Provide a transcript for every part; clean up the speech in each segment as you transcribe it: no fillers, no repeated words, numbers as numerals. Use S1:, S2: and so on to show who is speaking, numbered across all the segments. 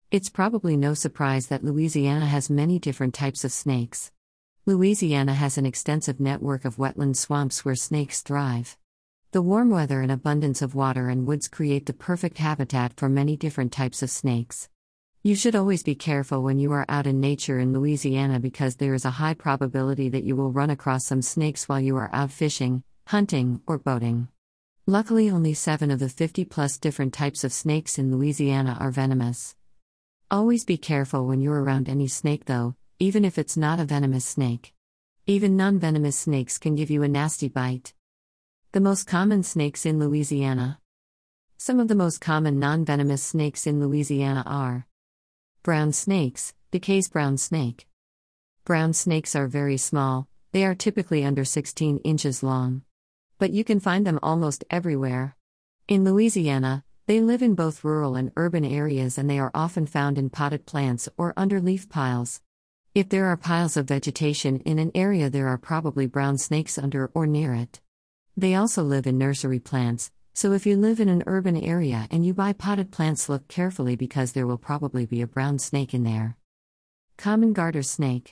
S1: It's probably no surprise that Louisiana has many different types of snakes. Louisiana has an extensive network of wetland swamps where snakes thrive. The warm weather and abundance of water and woods create the perfect habitat for many different types of snakes. You should always be careful when you are out in nature in Louisiana because there is a high probability that you will run across some snakes while you are out fishing, hunting, or boating. Luckily, only 7 of the 50-plus different types of snakes in Louisiana are venomous. Always be careful when you're around any snake though, even if it's not a venomous snake. Even non-venomous snakes can give you a nasty bite. The most common snakes in Louisiana. Some of the most common non-venomous snakes in Louisiana are brown snakes, DeKay's brown snake. Brown snakes are very small, they are typically under 16 inches long. But you can find them almost everywhere. In Louisiana, they live in both rural and urban areas and they are often found in potted plants or under leaf piles. If there are piles of vegetation in an area, there are probably brown snakes under or near it. They also live in nursery plants, so if you live in an urban area and you buy potted plants, look carefully because there will probably be a brown snake in there. Common garter snake.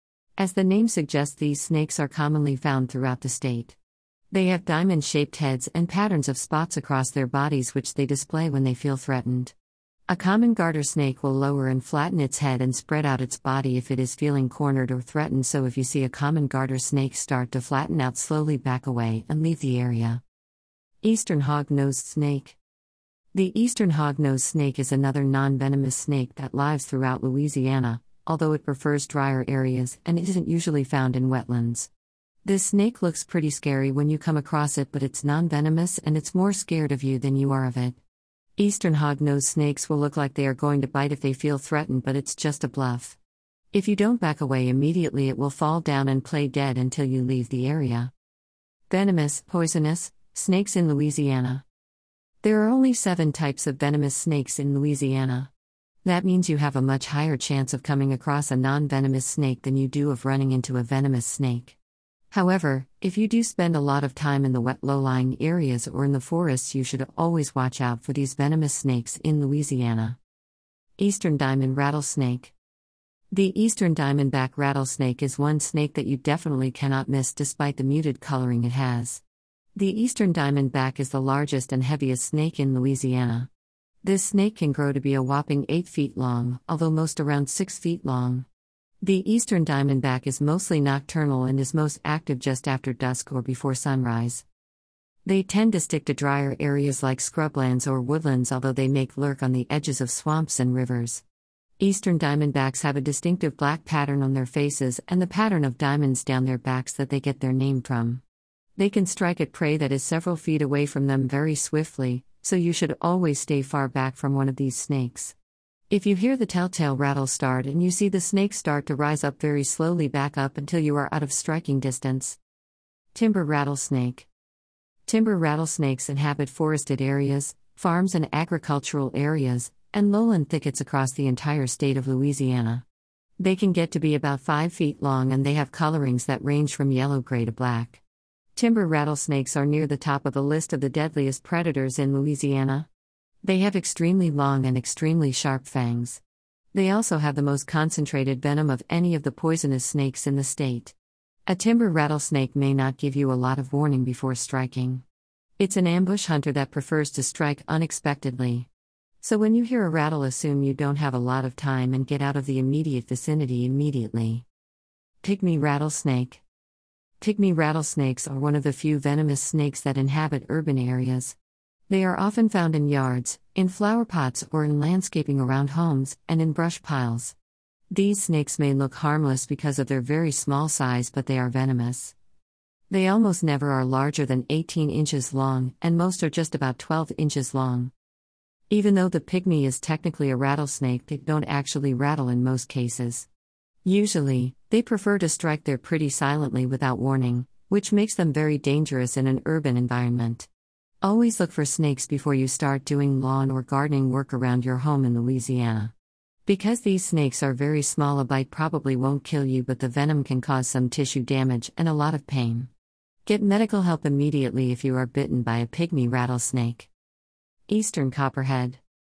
S1: As the name suggests, these snakes are commonly found throughout the state. They have diamond-shaped heads and patterns of spots across their bodies which they display when they feel threatened. A common garter snake will lower and flatten its head and spread out its body if it is feeling cornered or threatened, so if you see a common garter snake start to flatten out, slowly back away and leave the area. Eastern hog-nosed snake. The eastern hog-nosed snake is another non-venomous snake that lives throughout Louisiana, although it prefers drier areas and isn't usually found in wetlands. This snake looks pretty scary when you come across it, but it's non-venomous and it's more scared of you than you are of it. Eastern hog-nosed snakes will look like they are going to bite if they feel threatened, but it's just a bluff. If you don't back away immediately, it will fall down and play dead until you leave the area. Venomous, poisonous, snakes in Louisiana. There are only 7 types of venomous snakes in Louisiana. That means you have a much higher chance of coming across a non-venomous snake than you do of running into a venomous snake. However, if you do spend a lot of time in the wet low-lying areas or in the forests, you should always watch out for these venomous snakes in Louisiana. Eastern diamond rattlesnake. The eastern diamondback rattlesnake is one snake that you definitely cannot miss despite the muted coloring it has. The eastern diamondback is the largest and heaviest snake in Louisiana. This snake can grow to be a whopping 8 feet long, although most around 6 feet long. The eastern diamondback is mostly nocturnal and is most active just after dusk or before sunrise. They tend to stick to drier areas like scrublands or woodlands, although they may lurk on the edges of swamps and rivers. Eastern diamondbacks have a distinctive black pattern on their faces and the pattern of diamonds down their backs that they get their name from. They can strike at prey that is several feet away from them very swiftly, so you should always stay far back from one of these snakes. If you hear the telltale rattle start and you see the snake start to rise up, very slowly back up until you are out of striking distance. Timber rattlesnake. Timber rattlesnakes inhabit forested areas, farms and agricultural areas, and lowland thickets across the entire state of Louisiana. They can get to be about 5 feet long and they have colorings that range from yellow-gray to black. Timber rattlesnakes are near the top of the list of the deadliest predators in Louisiana. They have extremely long and extremely sharp fangs. They also have the most concentrated venom of any of the poisonous snakes in the state. A timber rattlesnake may not give you a lot of warning before striking. It's an ambush hunter that prefers to strike unexpectedly. So when you hear a rattle, assume you don't have a lot of time and get out of the immediate vicinity immediately. Pygmy rattlesnake. Pygmy rattlesnakes are one of the few venomous snakes that inhabit urban areas. They are often found in yards, in flower pots or in landscaping around homes, and in brush piles. These snakes may look harmless because of their very small size, but they are venomous. They almost never are larger than 18 inches long, and most are just about 12 inches long. Even though the pygmy is technically a rattlesnake, they don't actually rattle in most cases. Usually, they prefer to strike there pretty silently without warning, which makes them very dangerous in an urban environment. Always look for snakes before you start doing lawn or gardening work around your home in Louisiana. Because these snakes are very small, a bite probably won't kill you, but the venom can cause some tissue damage and a lot of pain. Get medical help immediately if you are bitten by a pygmy rattlesnake. Eastern copperhead.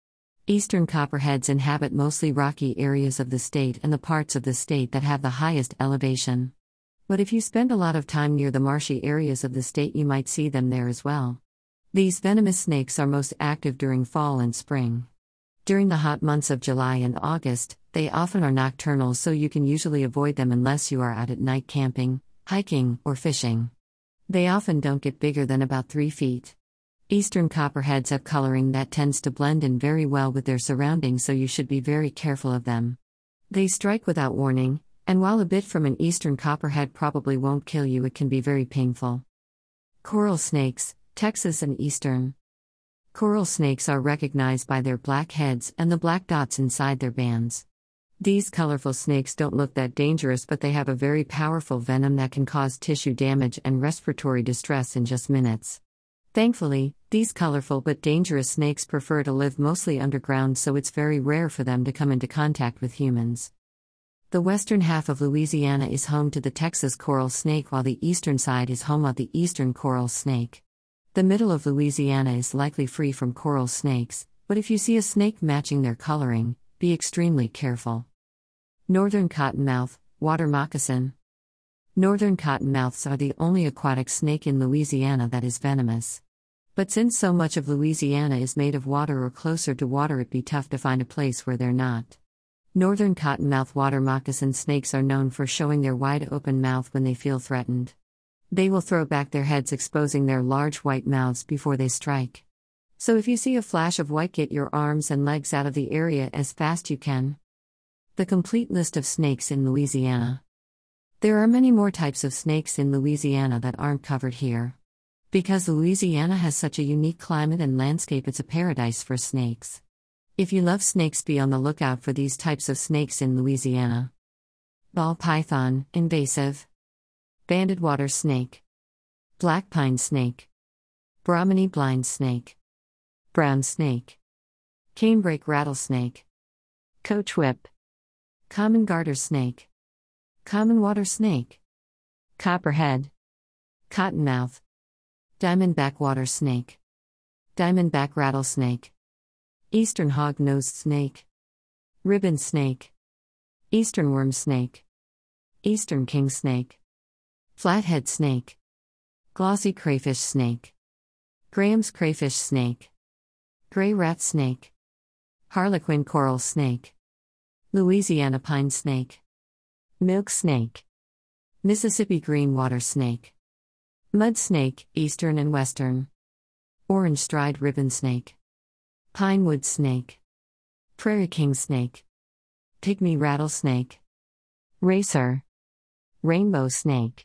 S1: Eastern copperheads inhabit mostly rocky areas of the state and the parts of the state that have the highest elevation. But if you spend a lot of time near the marshy areas of the state, you might see them there as well. These venomous snakes are most active during fall and spring. During the hot months of July and August, they often are nocturnal, so you can usually avoid them unless you are out at night camping, hiking, or fishing. They often don't get bigger than about 3 feet. Eastern copperheads have coloring that tends to blend in very well with their surroundings, so you should be very careful of them. They strike without warning, and while a bit from an eastern copperhead probably won't kill you, it can be very painful. Coral snakes, Texas and Eastern. Coral snakes are recognized by their black heads and the black dots inside their bands. These colorful snakes don't look that dangerous, but they have a very powerful venom that can cause tissue damage and respiratory distress in just minutes. Thankfully, these colorful but dangerous snakes prefer to live mostly underground, so it's very rare for them to come into contact with humans. The western half of Louisiana is home to the Texas coral snake, while the eastern side is home of the eastern coral snake. The middle of Louisiana is likely free from coral snakes, but if you see a snake matching their coloring, be extremely careful. Northern cottonmouth, water moccasin. Northern cottonmouths are the only aquatic snake in Louisiana that is venomous. But since so much of Louisiana is made of water or closer to water, it'd be tough to find a place where they're not. Northern cottonmouth water moccasin snakes are known for showing their wide open mouth when they feel threatened. They will throw back their heads, exposing their large white mouths before they strike. So if you see a flash of white, get your arms and legs out of the area as fast you can. The complete list of snakes in Louisiana. There are many more types of snakes in Louisiana that aren't covered here. Because Louisiana has such a unique climate and landscape, it's a paradise for snakes. If you love snakes, be on the lookout for these types of snakes in Louisiana. Ball python, invasive. Banded water snake. Black pine snake. Brahminy blind snake. Brown snake. Canebrake rattlesnake. Coach whip. Common garter snake. Common water snake. Copperhead. Cottonmouth. Diamondback water snake. Diamondback rattlesnake. Eastern hog-nosed snake. Ribbon snake. Eastern worm snake. Eastern king snake. Flathead snake. Glossy crayfish snake. Graham's crayfish snake. Gray rat snake. Harlequin coral snake. Louisiana pine snake. Milk snake. Mississippi green water snake. Mud snake, eastern and western. Orange stride ribbon snake. Pinewood snake. Prairie king snake. Pygmy rattlesnake. Racer. Rainbow snake.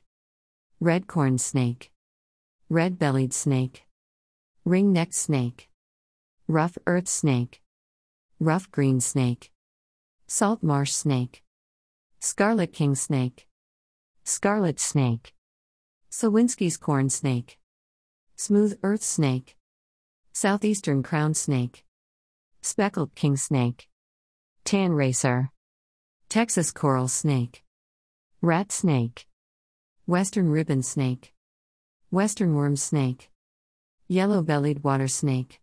S1: Redcorn snake. Red-bellied snake. Ring-necked snake. Rough earth snake. Rough green snake. Salt marsh snake. Scarlet king snake. Scarlet snake. Sawinski's corn snake. Smooth earth snake. Southeastern crown snake. Speckled king snake. Tan racer. Texas coral snake. Rat snake. Western ribbon snake. Western worm snake. Yellow-bellied water snake.